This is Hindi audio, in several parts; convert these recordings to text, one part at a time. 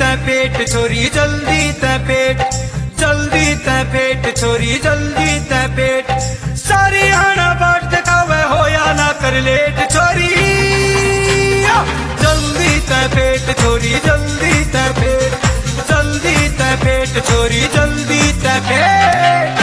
ते पेट छोरी जल्दी ते पेट, जल्दी ते पेट छोरी जल्दी ते पेट, सारी आना बाट दिखावे हो या ना कर लेट छोरी, जल्दी ते पेट छोरी जल्दी ते पेट, जल्दी ते पेट छोरी जल्दी ते पेट।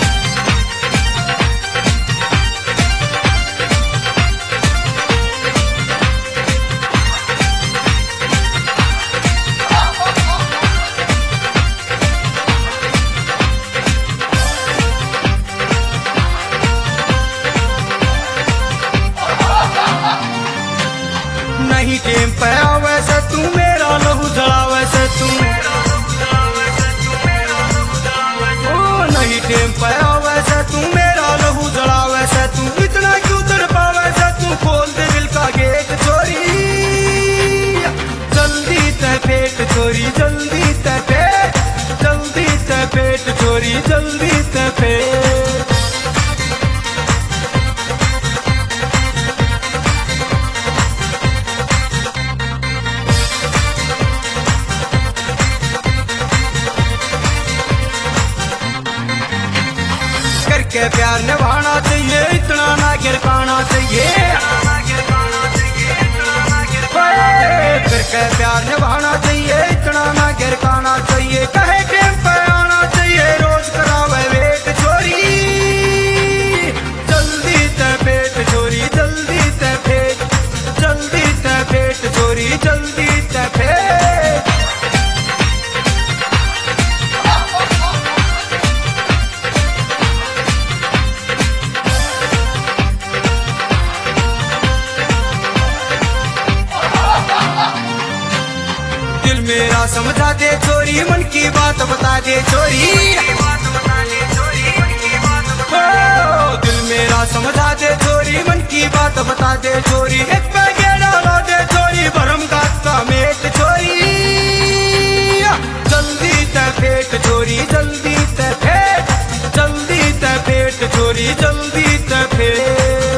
नहीं टेम पे आवे से तू मेरा लहू जलावे से तू, ओ नहीं टेम पे आवे से तू मेरा लहू जलावे से तू, इतना क्यों तड़पावे से तू, खोल दे दिल का गेट छोरी, जल्दी ते पेट छोरी जल्दी ते पेट, जल्दी ते पेट छोरी जल्दी ते पेट। करके प्यार निभाना चाहिए इतना ना गिरकाना चाहिए, करके प्यार निभाना चाहिए इतना ना गिरकाना चाहिए, कहे टेम पे आना चाहिए रोज करावे वेट छोरी, जल्दी ते पेट छोरी जल्दी ते पेट, जल्दी ते पेट छोरी जल्दी ते पेट। दिल मेरा समझा दे छोरी मन की बात बता दे छोरी, दिल मेरा समझा दे छोरी मन की बात बता दे छोरी, एक पैकेट डालो दे छोरी भरम का मेट छोरी, जल्दी ते पेट छोरी जल्दी ते पेट, जल्दी ते पेट छोरी जल्दी ते पेट।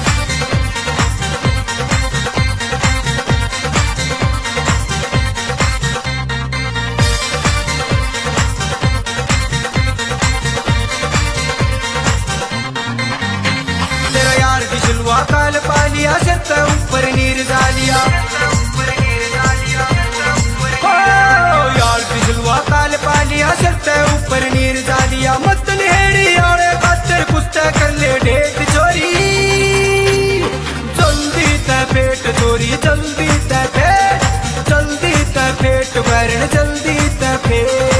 काल पालिया सिर ते ऊपर नीर डालिया, यार पिछलुआ काल पालिया सिर ते ऊपर नीर डालिया, मत नेड़ी आड़े खातिर कुछ कर ले डेट छोरी, जल्दी ते पेट छोरी जल्दी ते पेट, जल्दी ते पेट वरण जल्दी ते पेट।